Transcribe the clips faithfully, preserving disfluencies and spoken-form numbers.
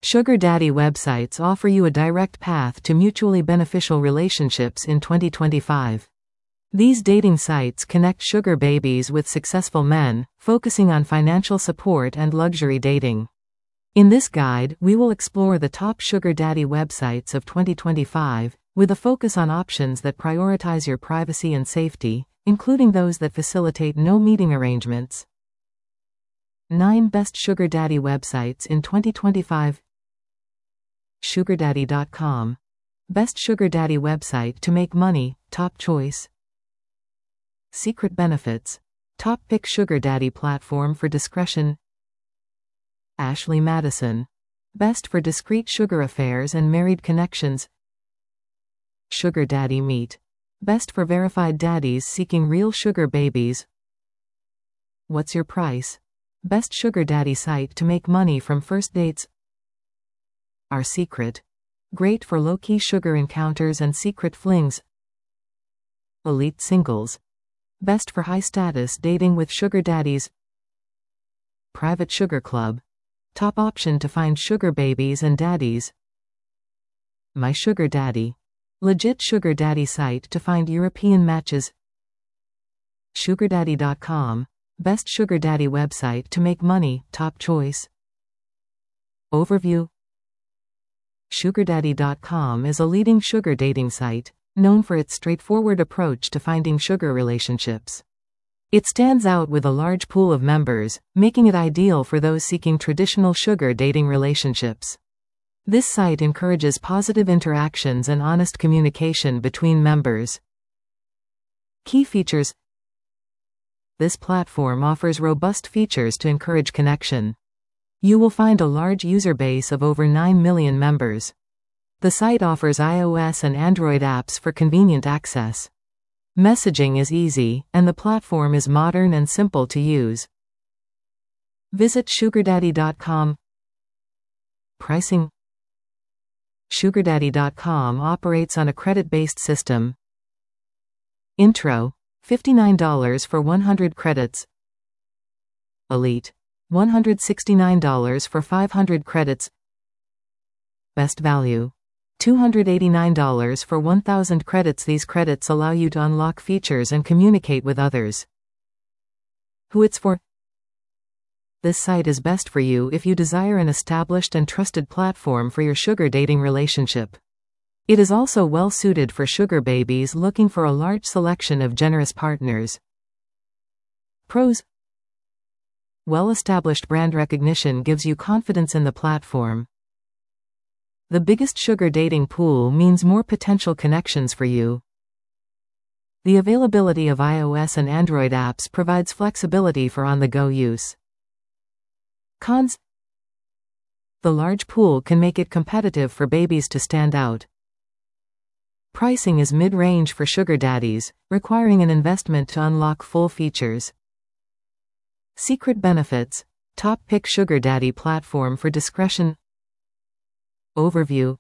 Sugar daddy websites offer you a direct path to mutually beneficial relationships in twenty twenty-five. These dating sites connect sugar babies with successful men, focusing on financial support and luxury dating. In this guide, we will explore the top sugar daddy websites of twenty twenty-five, with a focus on options that prioritize your privacy and safety, including those that facilitate no meeting arrangements. nine Best Sugar Daddy Websites in twenty twenty-five. Sugar Daddy dot com. Best Sugar Daddy Website to make money, top choice. Secret Benefits. Top pick Sugar Daddy platform for discretion. Ashley Madison. Best for discreet sugar affairs and married connections. Sugar Daddy Meet. Best for verified daddies seeking real sugar babies. What's Your Price? Best sugar daddy site to make money from first dates. Our Secret. Great for low-key sugar encounters and secret flings. Elite Singles. Best for high-status dating with sugar daddies. Private Sugar Club. Top option to find sugar babies and daddies. My Sugar Daddy. Legit sugar daddy site to find European matches. Sugar Daddy dot com. Best sugar daddy website to make money, top choice. Overview. Sugar Daddy dot com is a leading sugar dating site, known for its straightforward approach to finding sugar relationships. It stands out with a large pool of members, making it ideal for those seeking traditional sugar dating relationships. This site encourages positive interactions and honest communication between members. Key features. This platform offers robust features to encourage connection. You will find a large user base of over nine million members. The site offers iOS and Android apps for convenient access. Messaging is easy, and the platform is modern and simple to use. Visit Sugar Daddy dot com. Pricing. Sugar Daddy dot com operates on a credit-based system. Intro. fifty-nine dollars for one hundred credits. Elite. one hundred sixty-nine dollars for five hundred credits. Best Value. two hundred eighty-nine dollars for one thousand credits. These credits allow you to unlock features and communicate with others. Who it's for? This site is best for you if you desire an established and trusted platform for your sugar dating relationship. It is also well suited for sugar babies looking for a large selection of generous partners. Pros. Well-established brand recognition gives you confidence in the platform. The biggest sugar dating pool means more potential connections for you. The availability of iOS and Android apps provides flexibility for on-the-go use. Cons. The large pool can make it competitive for babies to stand out. Pricing is mid-range for sugar daddies, requiring an investment to unlock full features. Secret Benefits. Top pick sugar daddy platform for discretion. Overview.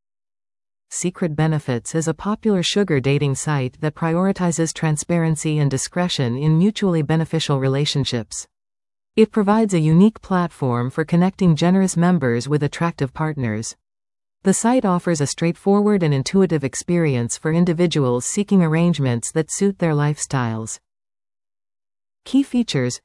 Secret Benefits is a popular sugar dating site that prioritizes transparency and discretion in mutually beneficial relationships. It provides a unique platform for connecting generous members with attractive partners. The site offers a straightforward and intuitive experience for individuals seeking arrangements that suit their lifestyles. Key features.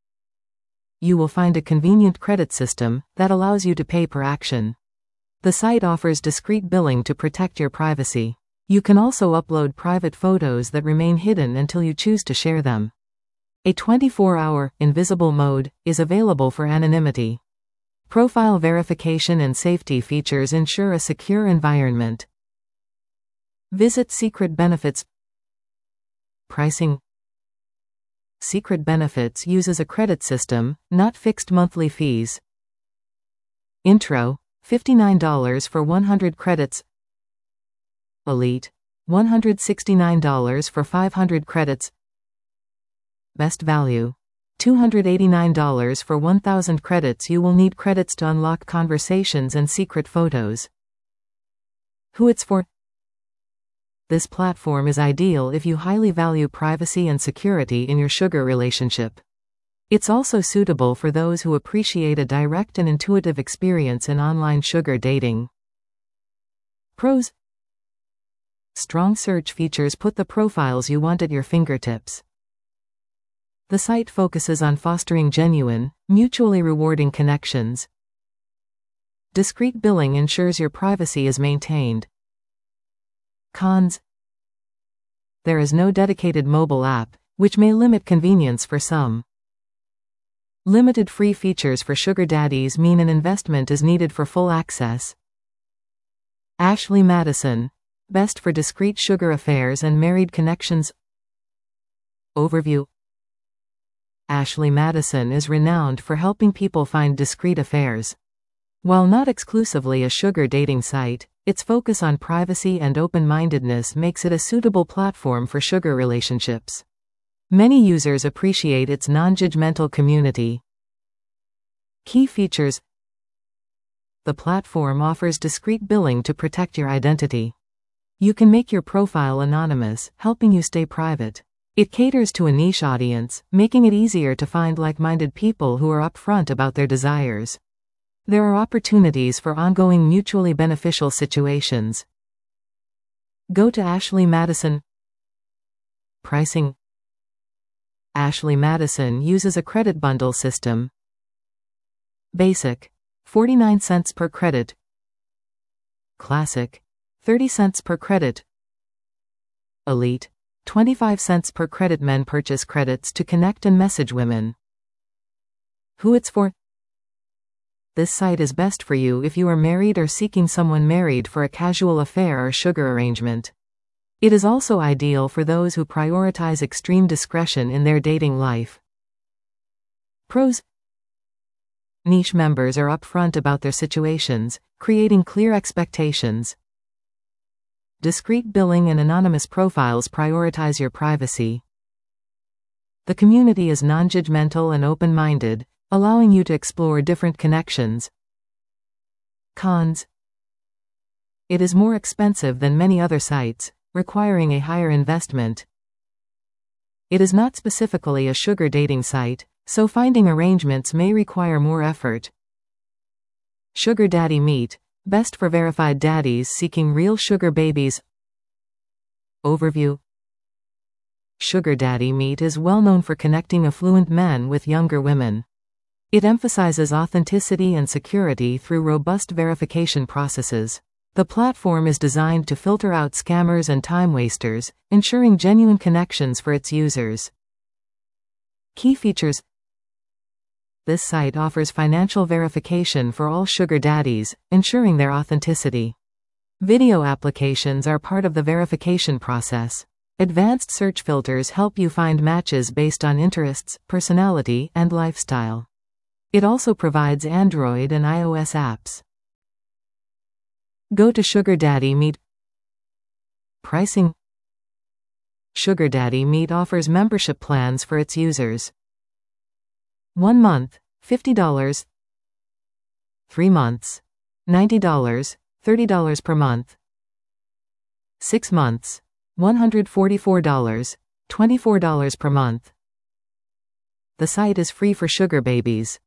You will find a convenient credit system that allows you to pay per action. The site offers discreet billing to protect your privacy. You can also upload private photos that remain hidden until you choose to share them. A twenty-four hour, invisible mode, is available for anonymity. Profile verification and safety features ensure a secure environment. Visit Secret Benefits. Pricing. Secret Benefits uses a credit system, not fixed monthly fees. Intro. fifty-nine dollars for one hundred credits. Elite. one hundred sixty-nine dollars for five hundred credits. Best Value. two hundred eighty-nine dollars for one thousand credits. You will need credits to unlock conversations and secret photos. Who it's for? This platform is ideal if you highly value privacy and security in your sugar relationship. It's also suitable for those who appreciate a direct and intuitive experience in online sugar dating. Pros: strong search features put the profiles you want at your fingertips. The site focuses on fostering genuine, mutually rewarding connections. Discreet billing ensures your privacy is maintained. Cons: there is no dedicated mobile app, which may limit convenience for some. Limited free features for sugar daddies mean an investment is needed for full access. Ashley Madison, best for discreet sugar affairs and married connections. Overview: Ashley Madison is renowned for helping people find discreet affairs. While not exclusively a sugar dating site, its focus on privacy and open-mindedness makes it a suitable platform for sugar relationships. Many users appreciate its non-judgmental community. Key features: the platform offers discreet billing to protect your identity. You can make your profile anonymous, helping you stay private. It caters to a niche audience, making it easier to find like-minded people who are upfront about their desires. There are opportunities for ongoing mutually beneficial situations. Go to Ashley Madison. Pricing: Ashley Madison uses a credit bundle system. Basic, forty-nine cents per credit. Classic, thirty cents per credit. Elite, twenty-five cents per credit. Men purchase credits to connect and message women. Who it's for? This site is best for you if you are married or seeking someone married for a casual affair or sugar arrangement. It is also ideal for those who prioritize extreme discretion in their dating life. Pros: niche members are upfront about their situations, creating clear expectations. Discreet billing and anonymous profiles prioritize your privacy. The community is non-judgmental and open-minded, allowing you to explore different connections. Cons: it is more expensive than many other sites, requiring a higher investment. It is not specifically a sugar dating site, so finding arrangements may require more effort. Sugar Daddy Meet, best for verified daddies seeking real sugar babies. Overview: Sugar Daddy Meet is well known for connecting affluent men with younger women. It emphasizes authenticity and security through robust verification processes. The platform is designed to filter out scammers and time wasters, ensuring genuine connections for its users. Key features: this site offers financial verification for all sugar daddies, ensuring their authenticity. Video applications are part of the verification process. Advanced search filters help you find matches based on interests, personality, and lifestyle. It also provides Android and iOS apps. Go to Sugar Daddy Meet. Pricing: Sugar Daddy Meet offers membership plans for its users. One month, fifty dollars. Three months, ninety dollars, thirty dollars per month. Six months, one hundred forty-four dollars, twenty-four dollars per month. The site is free for sugar babies.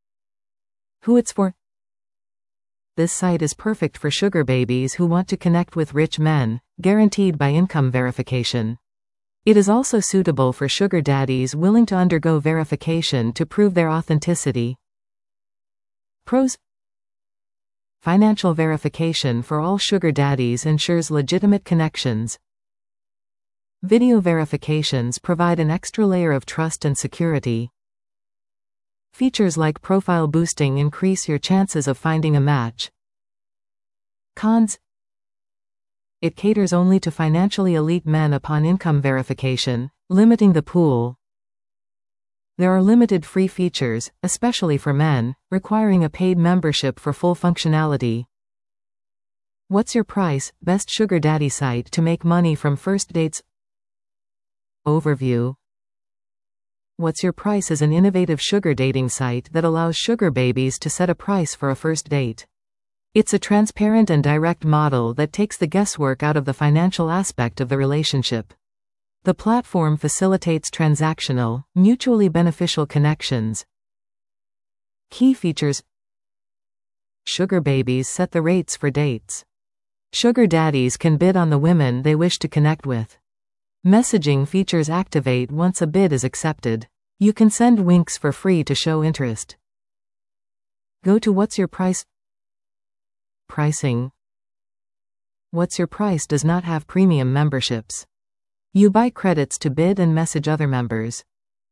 Who it's for? This site is perfect for sugar babies who want to connect with rich men, guaranteed by income verification. It is also suitable for sugar daddies willing to undergo verification to prove their authenticity. Pros: financial verification for all sugar daddies ensures legitimate connections. Video verifications provide an extra layer of trust and security. Features like profile boosting increase your chances of finding a match. Cons: it caters only to financially elite men upon income verification, limiting the pool. There are limited free features, especially for men, requiring a paid membership for full functionality. What's your price? Best sugar daddy site to make money from first dates. Overview: What's Your Price is an innovative sugar dating site that allows sugar babies to set a price for a first date. It's a transparent and direct model that takes the guesswork out of the financial aspect of the relationship. The platform facilitates transactional, mutually beneficial connections. Key features. Sugar babies set the rates for dates. Sugar daddies can bid on the women they wish to connect with. Messaging features activate once a bid is accepted. You can send winks for free to show interest. Go to What's Your Price? Pricing. What's Your Price does not have premium memberships. You buy credits to bid and message other members.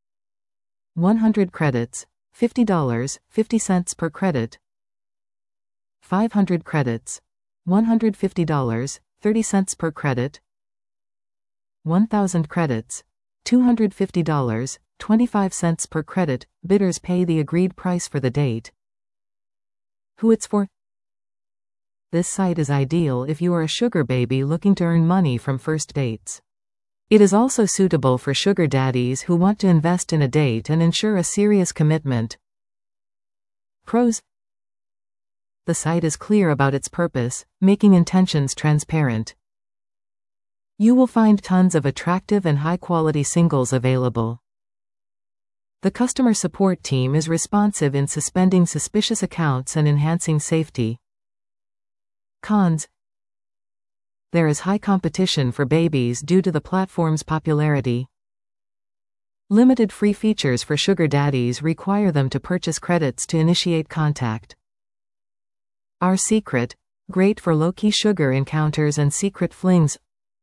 one hundred credits, fifty dollars, fifty cents per credit. five hundred credits, one hundred fifty dollars, thirty cents per credit. one thousand credits, two hundred fifty dollars, twenty-five cents per credit. Bidders pay the agreed price for the date. Who it's for? This site is ideal if you are a sugar baby looking to earn money from first dates. It is also suitable for sugar daddies who want to invest in a date and ensure a serious commitment. Pros. The site is clear about its purpose, making intentions transparent. You will find tons of attractive and high-quality singles available. The customer support team is responsive in suspending suspicious accounts and enhancing safety. Cons. There is high competition for babies due to the platform's popularity. Limited free features for sugar daddies require them to purchase credits to initiate contact. Our Secret, great for low-key sugar encounters and secret flings.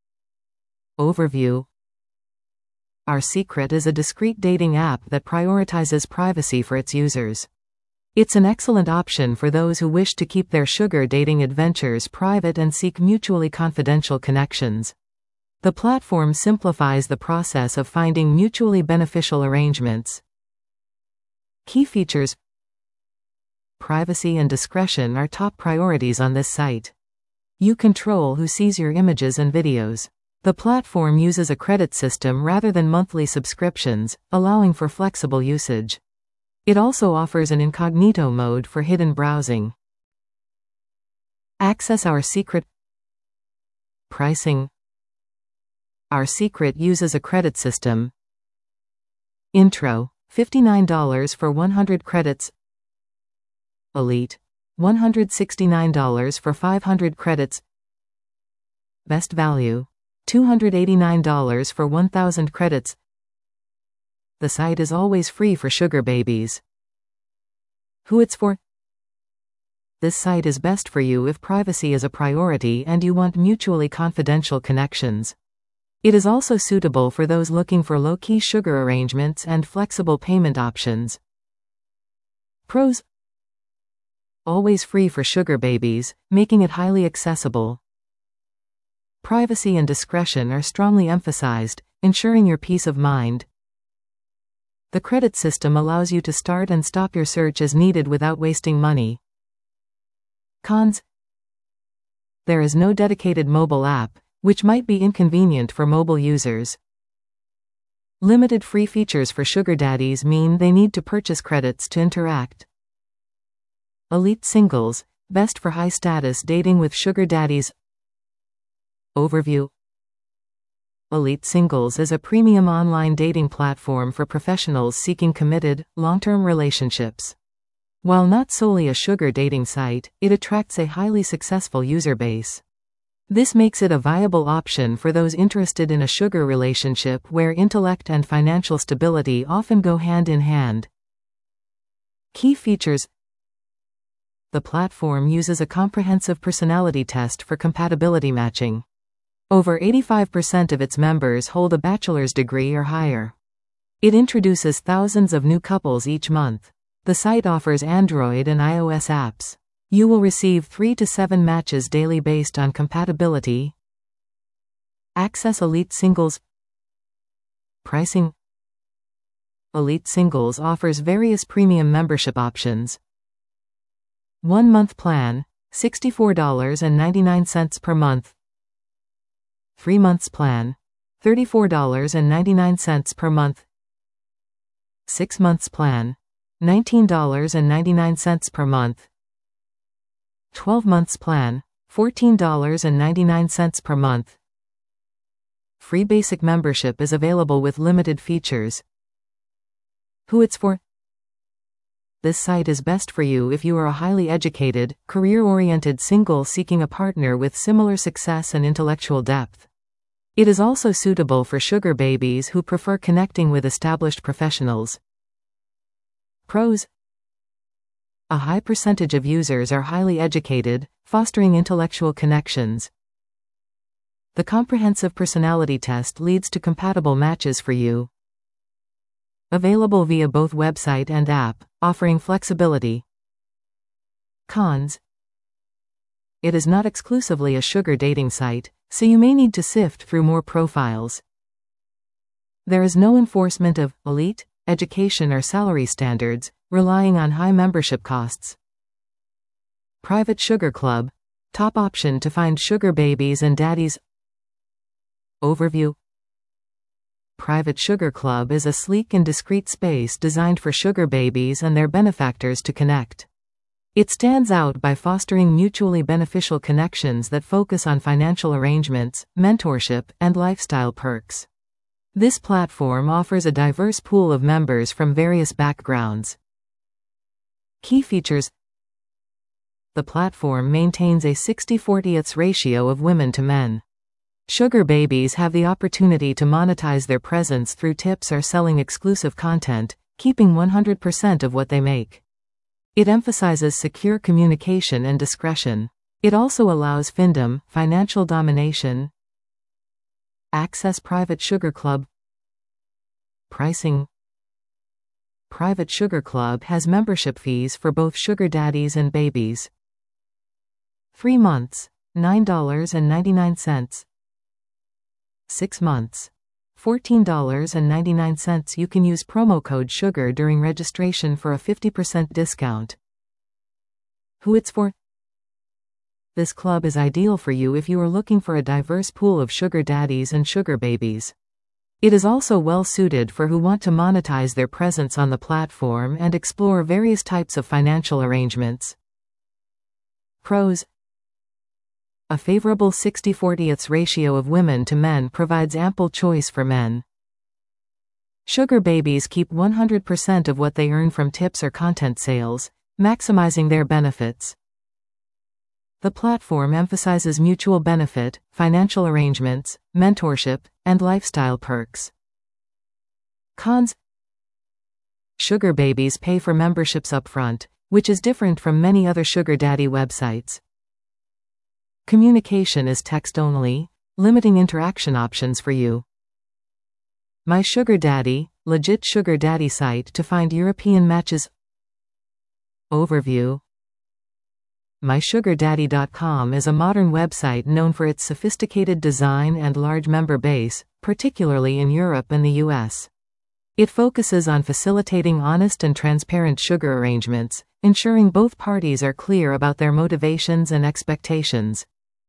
Overview. Our Secret is a discreet dating app that prioritizes privacy for its users. It's an excellent option for those who wish to keep their sugar dating adventures private and seek mutually confidential connections. The platform simplifies the process of finding mutually beneficial arrangements. Key features. Privacy and discretion are top priorities on this site. You control who sees your images and videos. The platform uses a credit system rather than monthly subscriptions, allowing for flexible usage. It also offers an incognito mode for hidden browsing. Access Our Secret. Pricing. Our Secret uses a credit system. Intro, fifty-nine dollars for one hundred credits. Elite, one hundred sixty-nine dollars for five hundred credits. Best Value, two hundred eighty-nine dollars for one thousand credits. The site is always free for sugar babies. Who it's for? This site is best for you if privacy is a priority and you want mutually confidential connections. It is also suitable for those looking for low-key sugar arrangements and flexible payment options. Pros. Always free for sugar babies, making it highly accessible. Privacy and discretion are strongly emphasized, ensuring your peace of mind. The credit system allows you to start and stop your search as needed without wasting money. Cons. There is no dedicated mobile app, which might be inconvenient for mobile users. Limited free features for sugar daddies mean they need to purchase credits to interact. Elite Singles, best for high-status dating with sugar daddies. Overview. Elite Singles is a premium online dating platform for professionals seeking committed, long-term relationships. While not solely a sugar dating site, it attracts a highly successful user base. This makes it a viable option for those interested in a sugar relationship where intellect and financial stability often go hand in hand. Key features. The platform uses a comprehensive personality test for compatibility matching. Over eighty-five percent of its members hold a bachelor's degree or higher. It introduces thousands of new couples each month. The site offers Android and iOS apps. You will receive three to seven matches daily based on compatibility. Access Elite Singles. Pricing. Elite Singles offers various premium membership options. One month plan, sixty-four dollars and ninety-nine cents per month. Three months plan, thirty-four dollars and ninety-nine cents per month. Six months plan, nineteen dollars and ninety-nine cents per month. Twelve months plan, fourteen dollars and ninety-nine cents per month. Free basic membership is available with limited features. Who it's for? This site is best for you if you are a highly educated, career-oriented single seeking a partner with similar success and intellectual depth. It is also suitable for sugar babies who prefer connecting with established professionals. Pros: a high percentage of users are highly educated, fostering intellectual connections. The comprehensive personality test leads to compatible matches for you. Available via both website and app, offering flexibility. Cons: it is not exclusively a sugar dating site, so you may need to sift through more profiles. There is no enforcement of elite education or salary standards, relying on high membership costs. Private Sugar Club, top option to find sugar babies and daddies. Overview: Private Sugar Club is a sleek and discreet space designed for sugar babies and their benefactors to connect. It stands out by fostering mutually beneficial connections that focus on financial arrangements, mentorship, and lifestyle perks. This platform offers a diverse pool of members from various backgrounds. Key features: the platform maintains a sixty forty ratio of women to men. Sugar babies have the opportunity to monetize their presence through tips or selling exclusive content, keeping one hundred percent of what they make. It emphasizes secure communication and discretion. It also allows findom, financial domination. Access Private Sugar Club. Pricing: Private Sugar Club has membership fees for both sugar daddies and babies. Three months, nine dollars and ninety-nine cents. Six months, fourteen dollars and ninety-nine cents. You can use promo code SUGAR during registration for a fifty percent discount. Who it's for? This club is ideal for you if you are looking for a diverse pool of sugar daddies and sugar babies. It is also well suited for who want to monetize their presence on the platform and explore various types of financial arrangements. Pros: a favorable sixty forty ratio of women to men provides ample choice for men. Sugar babies keep one hundred percent of what they earn from tips or content sales, maximizing their benefits. The platform emphasizes mutual benefit, financial arrangements, mentorship, and lifestyle perks. Cons: sugar babies pay for memberships upfront, which is different from many other sugar daddy websites. Communication is text-only, limiting interaction options for you. My Sugar Daddy, legit sugar daddy site to find European matches. Overview: my sugar daddy dot com is a modern website known for its sophisticated design and large member base, particularly in Europe and the U S. It focuses on facilitating honest and transparent sugar arrangements, ensuring both parties are clear about their motivations and expectations.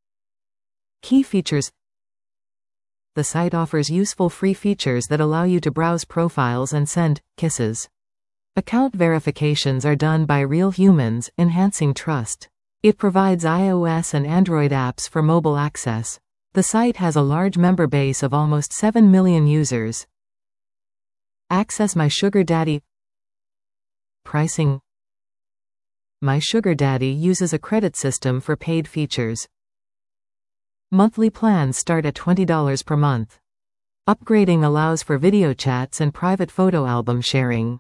Key features: the site offers useful free features that allow you to browse profiles and send kisses. Account verifications are done by real humans, enhancing trust. It provides iOS and Android apps for mobile access. The site has a large member base of almost seven million users. Access My Sugar Daddy. Pricing: My Sugar Daddy uses a credit system for paid features. Monthly plans start at twenty dollars per month. Upgrading allows for video chats and private photo album sharing.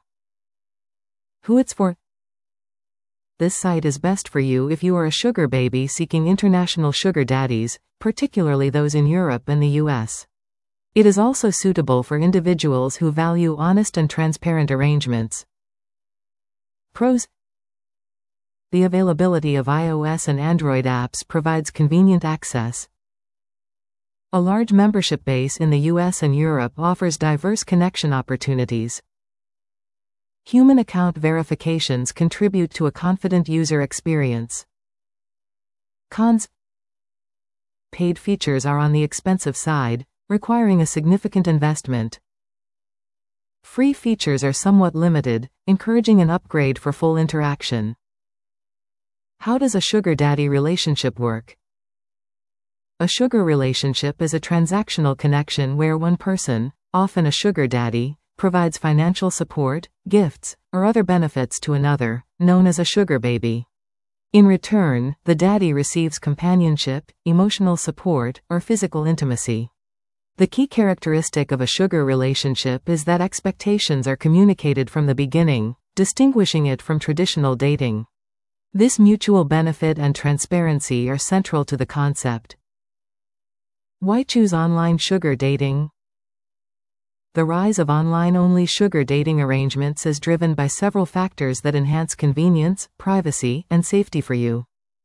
Who it's for? This site is best for you if you are a sugar baby seeking international sugar daddies, particularly those in Europe and the U S. It is also suitable for individuals who value honest and transparent arrangements. Pros: the availability of iOS and Android apps provides convenient access. A large membership base in the U S and Europe offers diverse connection opportunities. Human account verifications contribute to a confident user experience. Cons: paid features are on the expensive side, requiring a significant investment. Free features are somewhat limited, encouraging an upgrade for full interaction. How does a sugar daddy relationship work? A sugar relationship is a transactional connection where one person, often a sugar daddy, provides financial support, gifts, or other benefits to another, known as a sugar baby. In return, the daddy receives companionship, emotional support, or physical intimacy. The key characteristic of a sugar relationship is that expectations are communicated from the beginning, distinguishing it from traditional dating. This mutual benefit and transparency are central to the concept. Why choose online sugar dating? The rise of online-only sugar dating arrangements is driven by several factors that enhance convenience, privacy, and safety for you.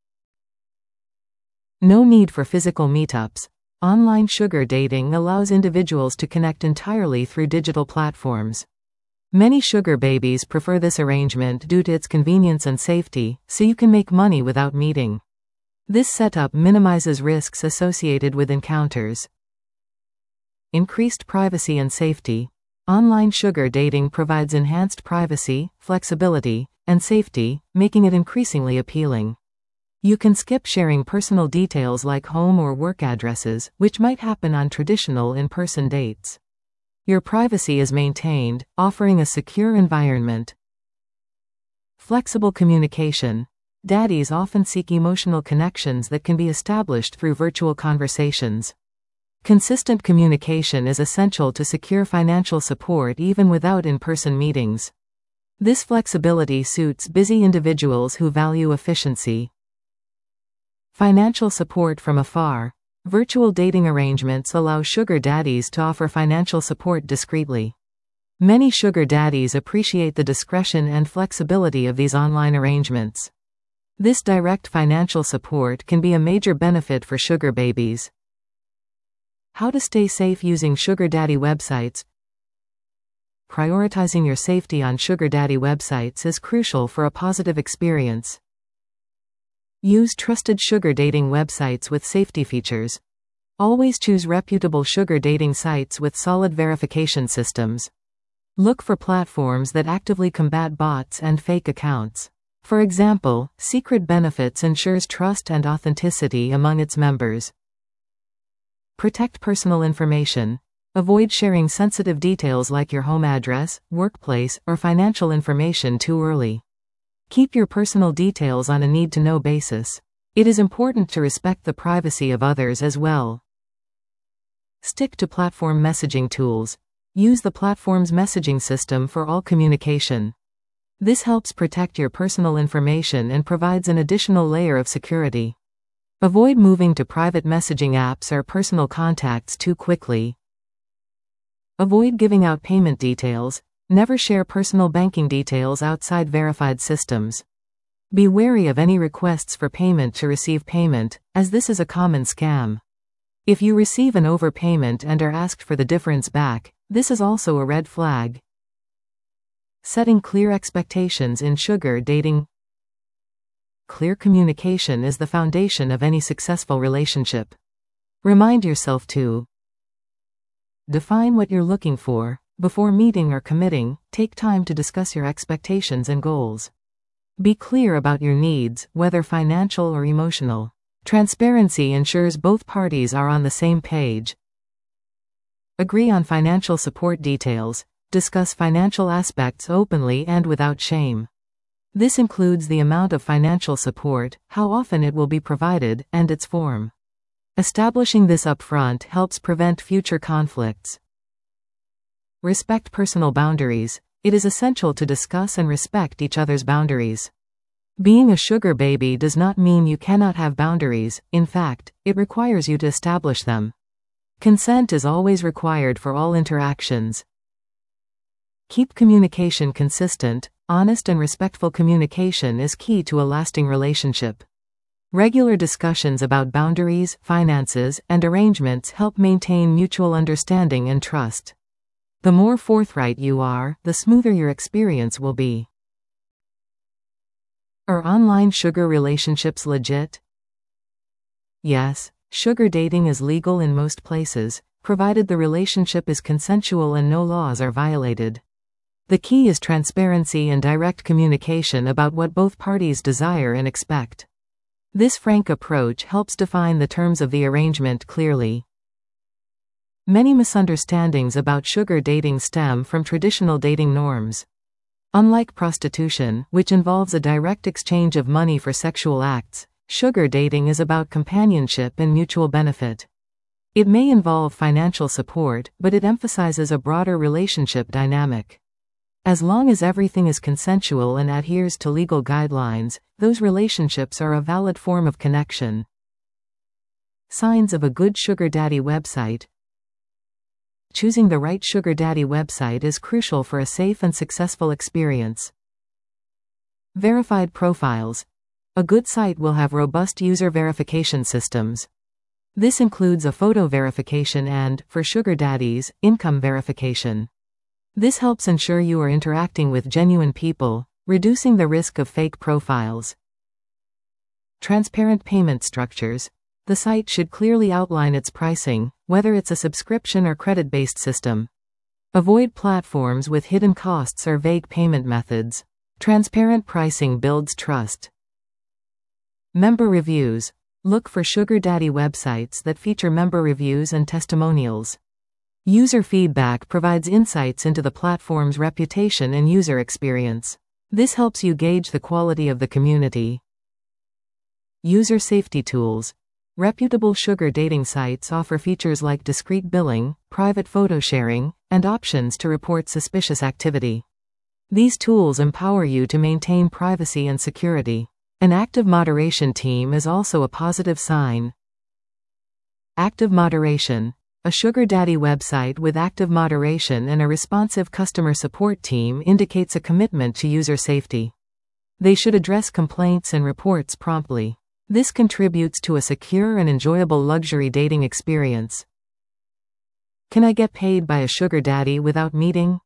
No need for physical meetups. Online sugar dating allows individuals to connect entirely through digital platforms. Many sugar babies prefer this arrangement due to its convenience and safety, so you can make money without meeting. This setup minimizes risks associated with encounters. Increased privacy and safety. Online sugar dating provides enhanced privacy, flexibility, and safety, making it increasingly appealing. You can skip sharing personal details like home or work addresses, which might happen on traditional in-person dates. Your privacy is maintained, offering a secure environment. Flexible communication. Daddies often seek emotional connections that can be established through virtual conversations. Consistent communication is essential to secure financial support even without in-person meetings. This flexibility suits busy individuals who value efficiency. Financial support from afar. Virtual dating arrangements allow sugar daddies to offer financial support discreetly. Many sugar daddies appreciate the discretion and flexibility of these online arrangements. This direct financial support can be a major benefit for sugar babies. How to stay safe using sugar daddy websites. Prioritizing your safety on sugar daddy websites is crucial for a positive experience. Use trusted sugar dating websites with safety features. Always choose reputable sugar dating sites with solid verification systems. Look for platforms that actively combat bots and fake accounts. For example, Secret Benefits ensures trust and authenticity among its members. Protect personal information. Avoid sharing sensitive details like your home address, workplace, or financial information too early. Keep your personal details on a need-to-know basis. It is important to respect the privacy of others as well. Stick to platform messaging tools. Use the platform's messaging system for all communication. This helps protect your personal information and provides an additional layer of security. Avoid moving to private messaging apps or personal contacts too quickly. Avoid giving out payment details. Never share personal banking details outside verified systems. Be wary of any requests for payment to receive payment, as this is a common scam. If you receive an overpayment and are asked for the difference back, this is also a red flag. Setting clear expectations in sugar dating. Clear communication is the foundation of any successful relationship. Remind yourself to define what you're looking for. Before meeting or committing, take time to discuss your expectations and goals. Be clear about your needs, whether financial or emotional. Transparency ensures both parties are on the same page. Agree on financial support details. Discuss financial aspects openly and without shame. This includes the amount of financial support, how often it will be provided, and its form. Establishing this upfront helps prevent future conflicts. Respect personal boundaries. It is essential to discuss and respect each other's boundaries. Being a sugar baby does not mean you cannot have boundaries. In fact, it requires you to establish them. Consent is always required for all interactions. Keep communication consistent. Honest and respectful communication is key to a lasting relationship. Regular discussions about boundaries, finances, and arrangements help maintain mutual understanding and trust. The more forthright you are, the smoother your experience will be. Are online sugar relationships legit? Yes, sugar dating is legal in most places, provided the relationship is consensual and no laws are violated. The key is transparency and direct communication about what both parties desire and expect. This frank approach helps define the terms of the arrangement clearly. Many misunderstandings about sugar dating stem from traditional dating norms. Unlike prostitution, which involves a direct exchange of money for sexual acts, sugar dating is about companionship and mutual benefit. It may involve financial support, but it emphasizes a broader relationship dynamic. As long as everything is consensual and adheres to legal guidelines, those relationships are a valid form of connection. Signs of a good sugar daddy website. Choosing the right sugar daddy website is crucial for a safe and successful experience. Verified profiles. A good site will have robust user verification systems. This includes a photo verification and, for sugar daddies, income verification. This helps ensure you are interacting with genuine people, reducing the risk of fake profiles. Transparent payment structures. The site should clearly outline its pricing, whether it's a subscription or credit-based system. Avoid platforms with hidden costs or vague payment methods. Transparent pricing builds trust. Member reviews. Look for sugar daddy websites that feature member reviews and testimonials. User feedback provides insights into the platform's reputation and user experience. This helps you gauge the quality of the community. User safety tools. Reputable sugar dating sites offer features like discreet billing, private photo sharing, and options to report suspicious activity. These tools empower you to maintain privacy and security. An active moderation team is also a positive sign. Active moderation. A sugar daddy website with active moderation and a responsive customer support team indicates a commitment to user safety. They should address complaints and reports promptly. This contributes to a secure and enjoyable luxury dating experience. Can I get paid by a sugar daddy without meeting?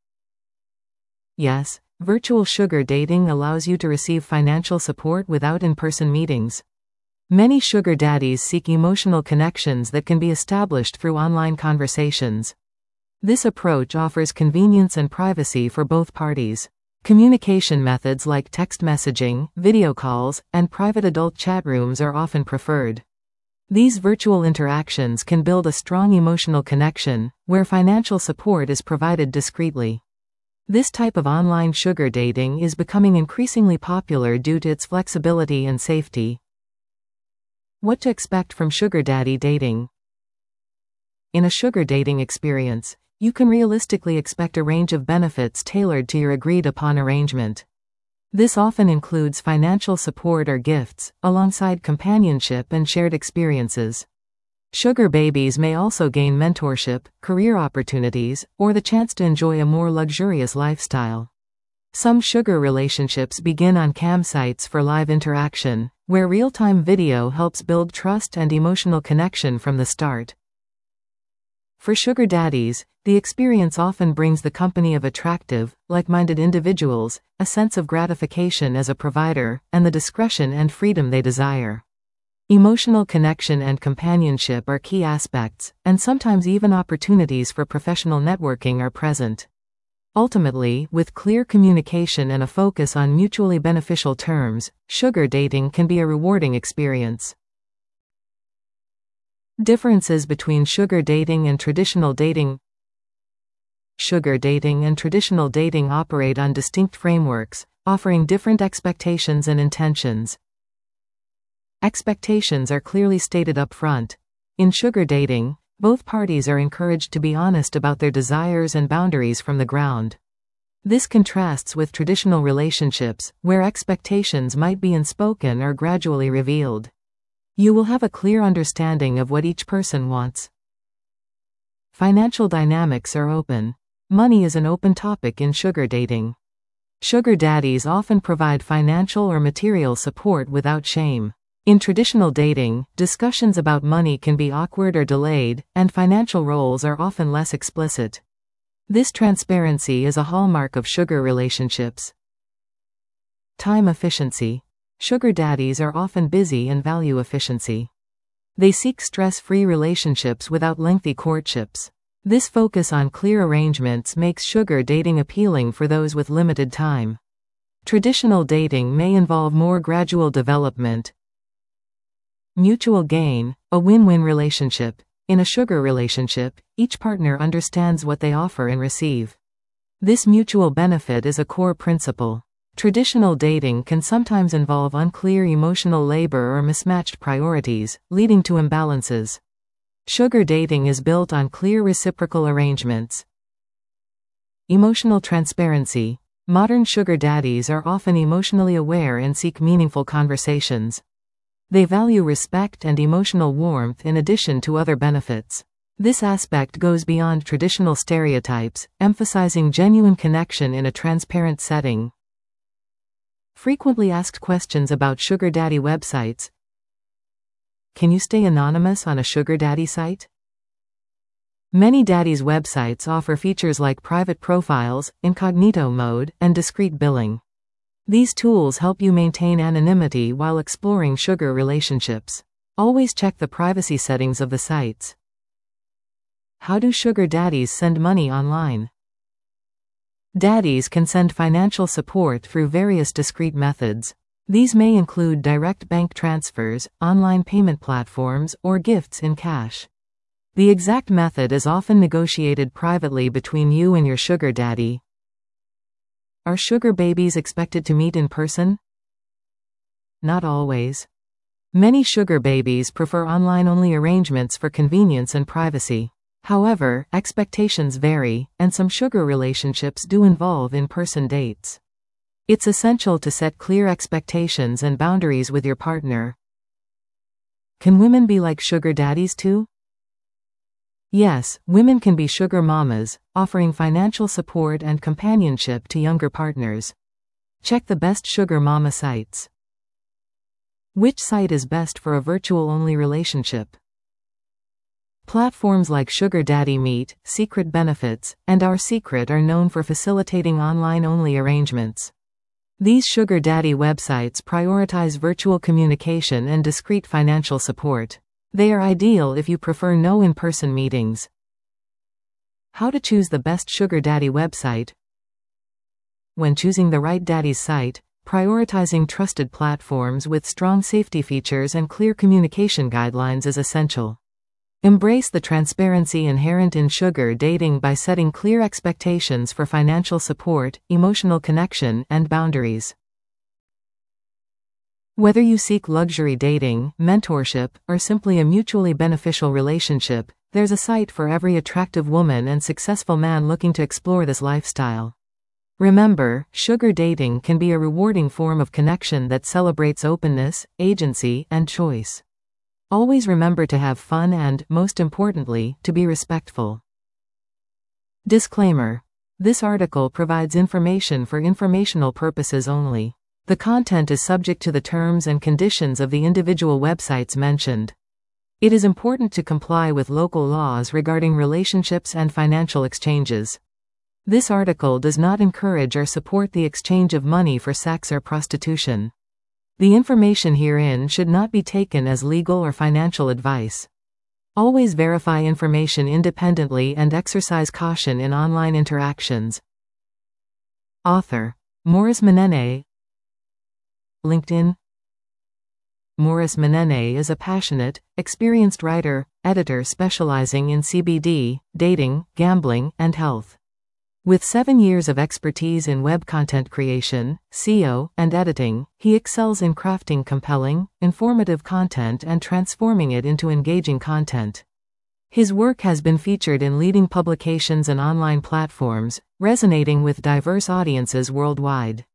Yes. Virtual sugar dating allows you to receive financial support without in-person meetings. Many sugar daddies seek emotional connections that can be established through online conversations. This approach offers convenience and privacy for both parties. Communication methods like text messaging, video calls, and private adult chat rooms are often preferred. These virtual interactions can build a strong emotional connection, where financial support is provided discreetly. This type of online sugar dating is becoming increasingly popular due to its flexibility and safety. What to expect from sugar daddy dating? In a sugar dating experience, you can realistically expect a range of benefits tailored to your agreed-upon arrangement. This often includes financial support or gifts, alongside companionship and shared experiences. Sugar babies may also gain mentorship, career opportunities, or the chance to enjoy a more luxurious lifestyle. Some sugar relationships begin on cam sites for live interaction, where real-time video helps build trust and emotional connection from the start. For sugar daddies, the experience often brings the company of attractive, like-minded individuals, a sense of gratification as a provider, and the discretion and freedom they desire. Emotional connection and companionship are key aspects, and sometimes even opportunities for professional networking are present. Ultimately, with clear communication and a focus on mutually beneficial terms, sugar dating can be a rewarding experience. Differences between sugar dating and traditional dating. Sugar dating and traditional dating operate on distinct frameworks, offering different expectations and intentions. Expectations are clearly stated up front. In sugar dating, both parties are encouraged to be honest about their desires and boundaries from the ground. This contrasts with traditional relationships, where expectations might be unspoken or gradually revealed. You will have a clear understanding of what each person wants. Financial dynamics are open. Money is an open topic in sugar dating. Sugar daddies often provide financial or material support without shame. In traditional dating, discussions about money can be awkward or delayed, and financial roles are often less explicit. This transparency is a hallmark of sugar relationships. Time efficiency. Sugar daddies are often busy and value efficiency. They seek stress-free relationships without lengthy courtships. This focus on clear arrangements makes sugar dating appealing for those with limited time. Traditional dating may involve more gradual development, Mutual gain, a win-win relationship. In a sugar relationship, each partner understands what they offer and receive. This mutual benefit is a core principle. Traditional dating can sometimes involve unclear emotional labor or mismatched priorities, leading to imbalances. Sugar dating is built on clear reciprocal arrangements. Emotional transparency. Modern sugar daddies are often emotionally aware and seek meaningful conversations. They value respect and emotional warmth in addition to other benefits. This aspect goes beyond traditional stereotypes, emphasizing genuine connection in a transparent setting. Frequently asked questions about sugar daddy websites. Can you stay anonymous on a sugar daddy site? Many daddies' websites offer features like private profiles, incognito mode, and discreet billing. These tools help you maintain anonymity while exploring sugar relationships. Always check the privacy settings of the sites. How do sugar daddies send money online? Daddies can send financial support through various discreet methods. These may include direct bank transfers, online payment platforms, or gifts in cash. The exact method is often negotiated privately between you and your sugar daddy. Are sugar babies expected to meet in person? Not always. Many sugar babies prefer online-only arrangements for convenience and privacy. However, expectations vary, and some sugar relationships do involve in-person dates. It's essential to set clear expectations and boundaries with your partner. Can women be like sugar daddies too? Yes, women can be sugar mamas, offering financial support and companionship to younger partners. Check the best sugar mama sites. Which site is best for a virtual-only relationship? Platforms like Sugar Daddy Meet, Secret Benefits, and Our Secret are known for facilitating online-only arrangements. These sugar daddy websites prioritize virtual communication and discreet financial support. They are ideal if you prefer no in-person meetings. How to choose the best sugar daddy website? When choosing the right daddy's site, prioritizing trusted platforms with strong safety features and clear communication guidelines is essential. Embrace the transparency inherent in sugar dating by setting clear expectations for financial support, emotional connection, and boundaries. Whether you seek luxury dating, mentorship, or simply a mutually beneficial relationship, there's a site for every attractive woman and successful man looking to explore this lifestyle. Remember, sugar dating can be a rewarding form of connection that celebrates openness, agency, and choice. Always remember to have fun and, most importantly, to be respectful. Disclaimer. This article provides information for informational purposes only. The content is subject to the terms and conditions of the individual websites mentioned. It is important to comply with local laws regarding relationships and financial exchanges. This article does not encourage or support the exchange of money for sex or prostitution. The information herein should not be taken as legal or financial advice. Always verify information independently and exercise caution in online interactions. Author: Morris Manene. LinkedIn. Morris Manene is a passionate, experienced writer, editor specializing in C B D, dating, gambling, and health. With seven years of expertise in web content creation, S E O, and editing, he excels in crafting compelling, informative content and transforming it into engaging content. His work has been featured in leading publications and online platforms, resonating with diverse audiences worldwide.